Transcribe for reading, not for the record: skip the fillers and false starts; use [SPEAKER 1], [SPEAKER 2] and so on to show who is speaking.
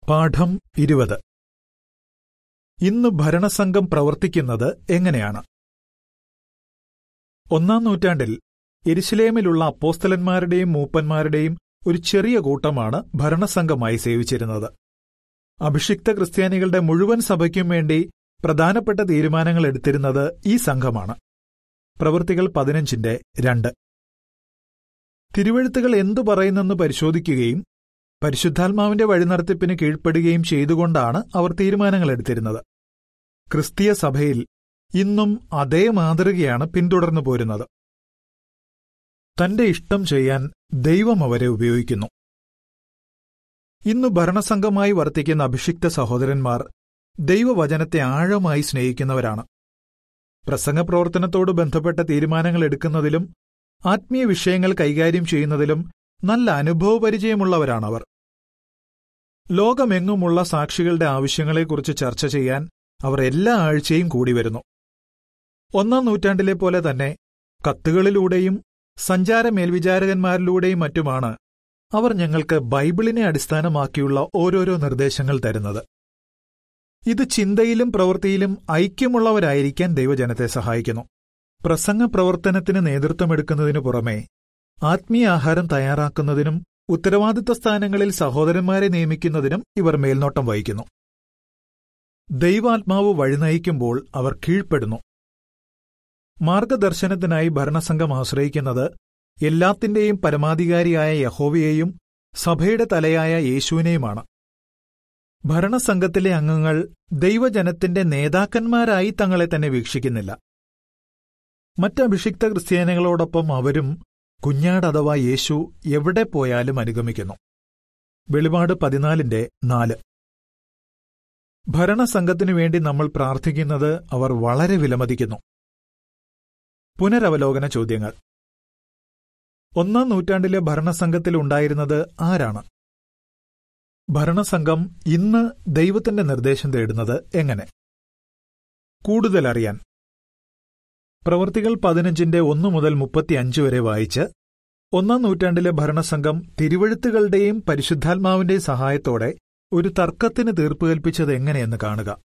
[SPEAKER 1] പാഠം 20. ഇന്ന് ഭരണസംഘം പ്രവർത്തിക്കുന്നത് എങ്ങനെയാണ്? 1-ാം നൂറ്റാണ്ടിൽ യെരുശലേമിലുള്ള അപ്പോസ്തലന്മാരുടെയും മൂപ്പന്മാരുടെയും ഒരു ചെറിയ കൂട്ടമാണ് ഭരണസംഘമായി സേവിച്ചിരുന്നത്. അഭിഷിക്ത ക്രിസ്ത്യാനികളുടെ മുഴുവൻ സഭയ്ക്കും വേണ്ടി പ്രധാനപ്പെട്ട തീരുമാനങ്ങൾ എടുത്തിരുന്നത് ഈ സംഘമാണ്. പ്രവൃത്തികൾ 15:2. തിരുവെഴുത്തുകൾ എന്തു പറയുന്നെന്ന് പരിശോധിക്കുകയും പരിശുദ്ധാത്മാവിന്റെ വഴിനടത്തിപ്പിന് കീഴ്പ്പെടുകയും ചെയ്തുകൊണ്ടാണ് അവർ തീരുമാനങ്ങൾ എടുത്തിരുന്നത്. ക്രിസ്തീയ സഭയിൽ ഇന്നും അതേ മാതൃകയാണ് പിന്തുടർന്നു പോരുന്നത്. തന്റെ ഇഷ്ടം ചെയ്യാൻ ദൈവം അവരെ ഉപയോഗിക്കുന്നു. ഇന്ന് ഭരണസംഘമായി വർത്തിക്കുന്ന അഭിഷിക്ത സഹോദരന്മാർ ദൈവവചനത്തെ ആഴമായി സ്നേഹിക്കുന്നവരാണ്. പ്രസംഗപ്രവർത്തനത്തോട് ബന്ധപ്പെട്ട തീരുമാനങ്ങൾ എടുക്കുന്നതിലും ആത്മീയ വിഷയങ്ങൾ കൈകാര്യം ചെയ്യുന്നതിലും നല്ല അനുഭവപരിചയമുള്ളവരാണവർ. ലോകമെങ്ങുമുള്ള സാക്ഷികളുടെ ആവശ്യങ്ങളെക്കുറിച്ച് ചർച്ച ചെയ്യാൻ അവർ എല്ലാ ആഴ്ചയും കൂടിവരുന്നു. 1-ാം നൂറ്റാണ്ടിലെ പോലെ തന്നെ കത്തുകളിലൂടെയും സഞ്ചാര മേൽവിചാരകന്മാരിലൂടെയും മറ്റുമാണ് അവർ ഞങ്ങൾക്ക് ബൈബിളിനെ അടിസ്ഥാനമാക്കിയുള്ള ഓരോരോ നിർദ്ദേശങ്ങൾ തരുന്നത്. ഇത് ചിന്തയിലും പ്രവൃത്തിയിലും ഐക്യമുള്ളവരായിരിക്കാൻ ദൈവജനത്തെ സഹായിക്കുന്നു. പ്രസംഗ പ്രവർത്തനത്തിന് നേതൃത്വമെടുക്കുന്നതിനു പുറമെ ആത്മീയ ആഹാരം തയ്യാറാക്കുന്നതിനും ഉത്തരവാദിത്ത സ്ഥാനങ്ങളിൽ സഹോദരന്മാരെ നിയമിക്കുന്നതിനും ഇവർ മേൽനോട്ടം വഹിക്കുന്നു. ദൈവാത്മാവ് വഴിനയിക്കുമ്പോൾ അവർ കീഴ്പ്പെടുന്നു. മാർഗദർശനത്തിനായി ഭരണസംഘം ആശ്രയിക്കുന്നത് എല്ലാത്തിന്റെയും പരമാധികാരിയായ യഹോവയെയും സഭയുടെ തലയായ യേശുവിനെയുമാണ്. ഭരണസംഘത്തിലെ അംഗങ്ങൾ ദൈവജനത്തിന്റെ നേതാക്കന്മാരായി തങ്ങളെ തന്നെ വീക്ഷിക്കുന്നില്ല. മറ്റ് അഭിഷിക്ത ക്രിസ്ത്യാനികളോടൊപ്പം അവരും കുഞ്ഞാട് അഥവാ യേശു എവിടെ പോയാലും അനുഗമിക്കുന്നു. വെളിപാട് 14:4. ഭരണസംഘത്തിനു വേണ്ടി നമ്മൾ പ്രാർത്ഥിക്കുന്നത് അവർ വളരെ വിലമതിക്കുന്നു. പുനരവലോകന ചോദ്യങ്ങൾ. 1-ാം നൂറ്റാണ്ടിലെ ഭരണസംഘത്തിൽ ഉണ്ടായിരുന്നത് ആരാണ്? ഭരണസംഘം ഇന്ന് ദൈവത്തിന്റെ നിർദ്ദേശം തേടുന്നത് എങ്ങനെ? കൂടുതൽ അറിയാൻ പ്രവൃത്തികൾ 15:1-35 വരെ വായിച്ച് 1-ാം നൂറ്റാണ്ടിലെ ഭരണസംഘം തിരുവെഴുത്തുകളുടെയും പരിശുദ്ധാത്മാവിന്റെയും സഹായത്തോടെ ഒരു തർക്കത്തിന് തീർപ്പുകൽപ്പിച്ചത് എങ്ങനെയെന്ന് കാണുക.